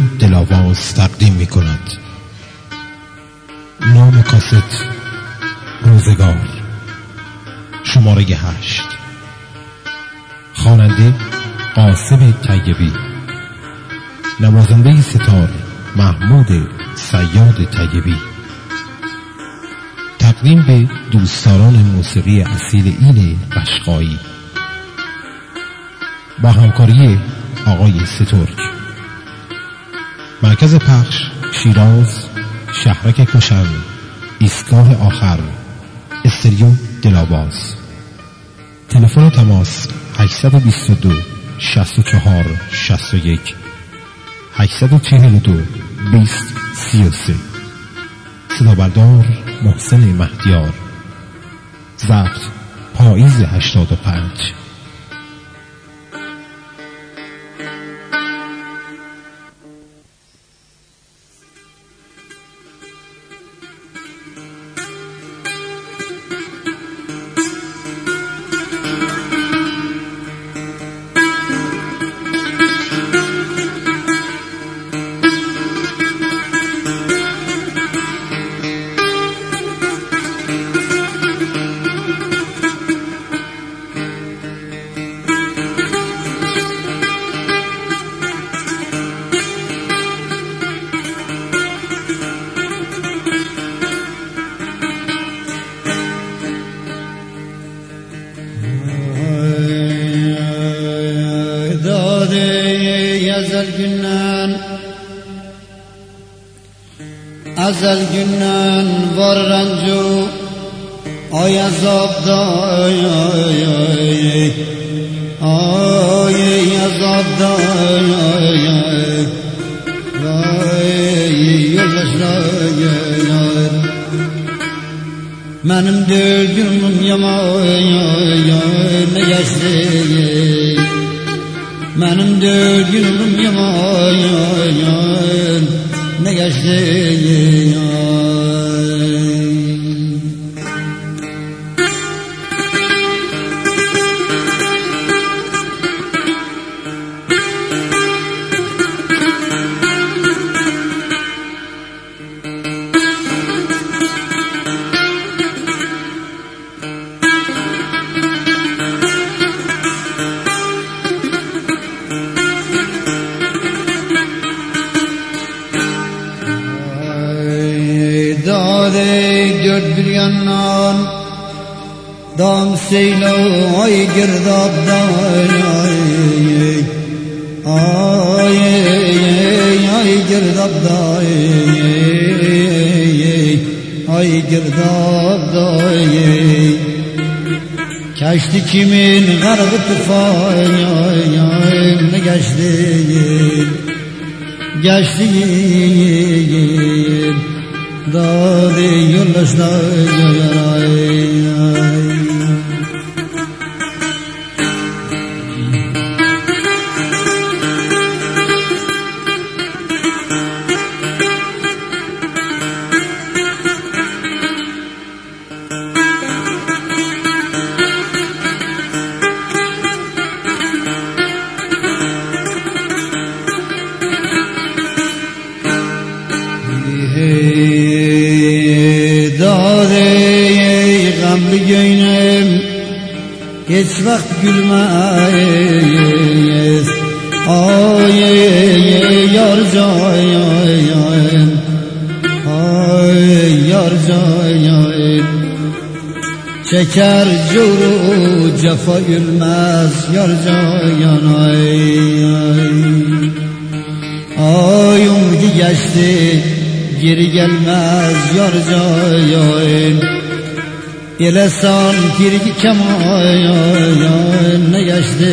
دلاواز تقدیم می کند. نام کاست روزگار، شماره 8. خواننده قاسم طیبی، نوازنده ستار محمود صیاد طیبی. تقدیم به دوستداران موسیقی اصیل ایل قشقایی با همکاری آقای سترک. مرکز پخش شیراز، شهرک کشن، ایستگاه آخر، استریو دلاواز. تلفن تماس 822 64 61 842 20 33. صدا بردار محسن مهدیار. ضبط پاییز 85. ازل gündən var rəncu ay azabda ay azabda yoldaşlar mənim dördümüm yaman ne geçti mənim dördümüm yaman ne geçti dört bir yandan dam seylo ay girdabda ay girdabda ay girdabda geçti kimin gargı tufan ne geçti Dağdı yoldaşlar hiç vakt gülmez ay yar cayan ay yar cayan çeker curu cefa gülmez yar cayan ay umdu geçti geri gelmez yar cayan Elesan kirgi kemayan ne geçti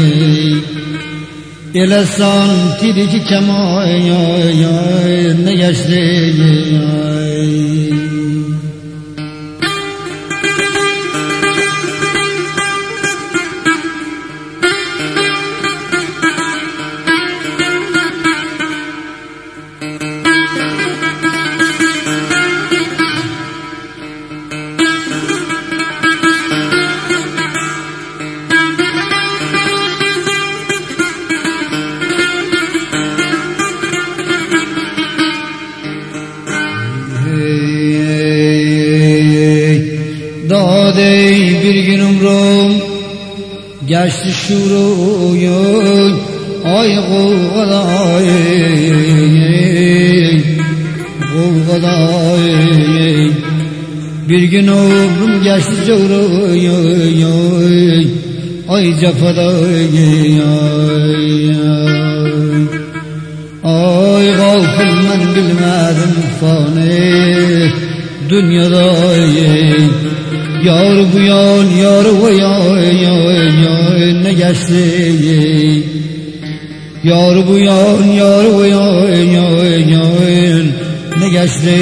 Elesan kirgi kemayan ne geçti گشت شروع آی قوقدای bir gün ömrüm geçti coğrayı ay cefadayı ay gafil ben bilmedim fani dünyadayı yar bu yan yar bu yan ne geçti yar bu yan yar bu yan ne geçti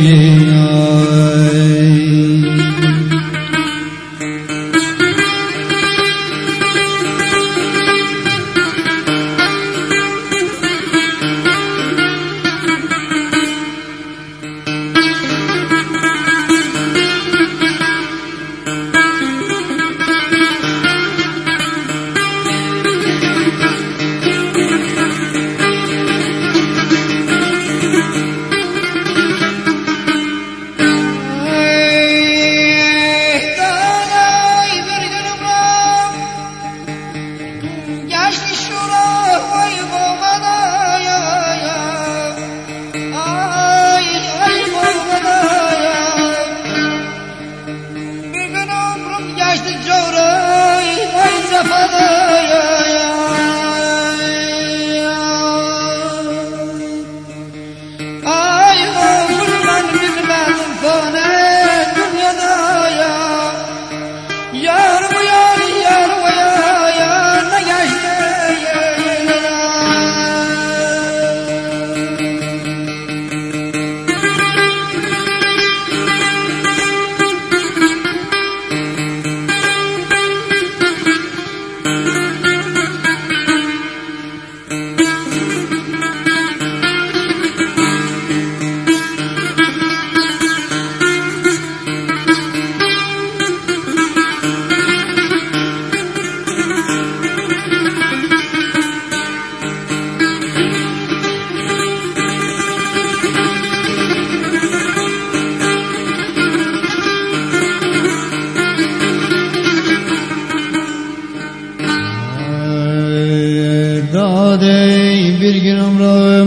bir gün ömrüm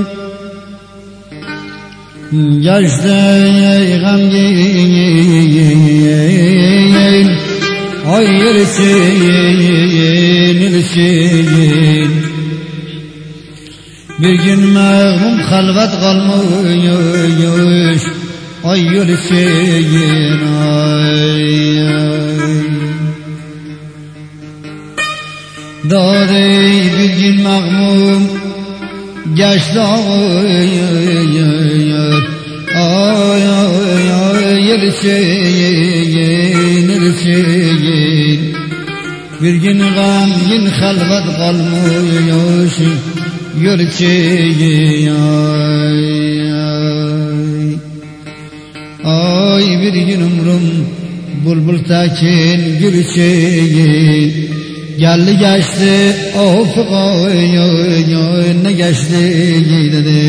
geçti gamgin ay yirsin bir gün mağmum halvet kalmış ay yirsin Dağday bir gün mağmum geçti yirsin bir gün gamgin halvet kalmış yirsin ay bir gün ömrüm bulbul tekin gülüşün geldi geçti of ne geçti dedi.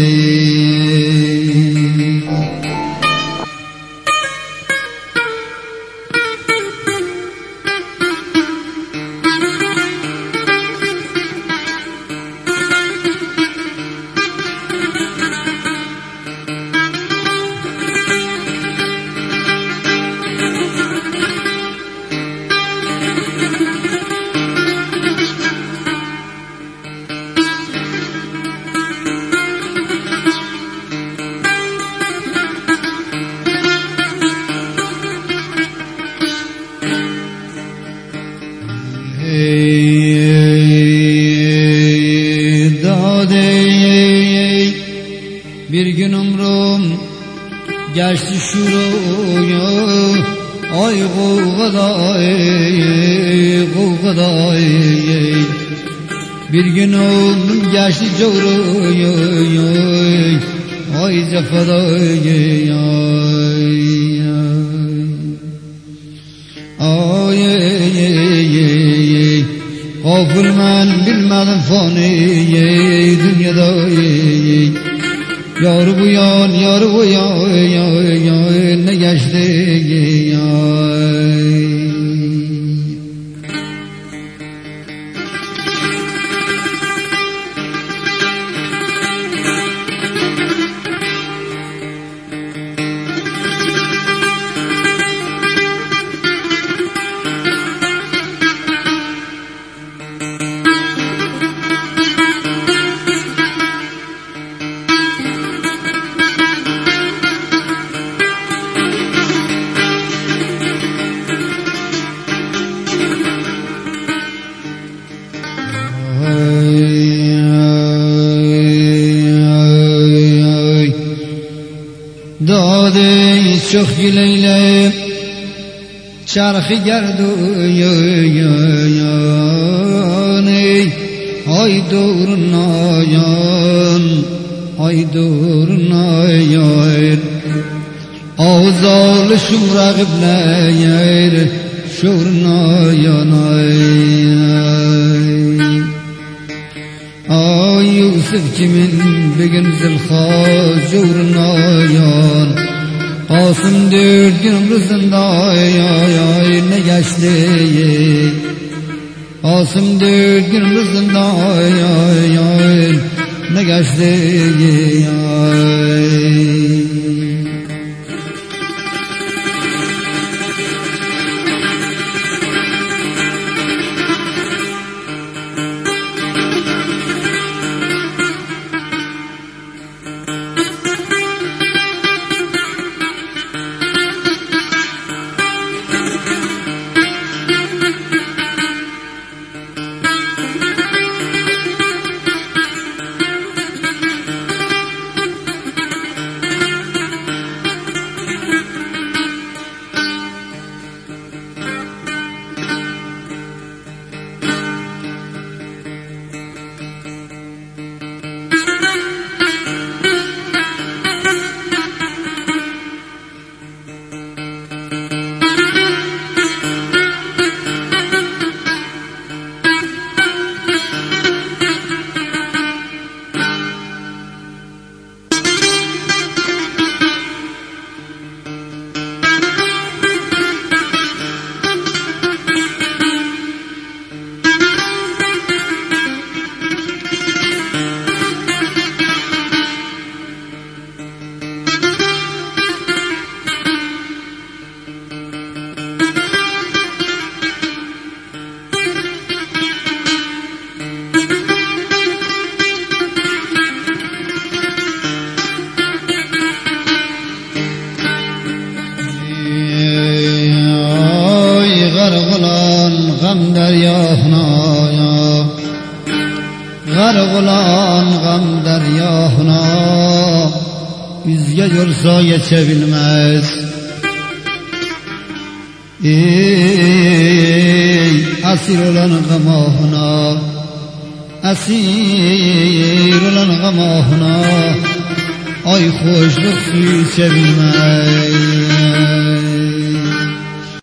Bir gün ömrüm geçti şuraya ay kovgaday bir gün ömrüm geçti coğraya ay cefaday ay gafil ben bilmedim fani dünyada yar bu yan yar bu yan ne geçti داده شخ لیله چرخ گردویانی ای دور نایان ای دور نایان آزال شور قبله شور نایان آی یوسف kimin بگن زلخا جور نایان قاسم 4 gün ömrüzünde ay ne geçti Qasım 4 gün ömrüzünde ay ne geçti غم دریاهنا یا غرقلان غم دریاهنا yüzge görsa geçebilmez ey asir olan gamahına asir olan gamahına ay hoşluk suyu sevilmez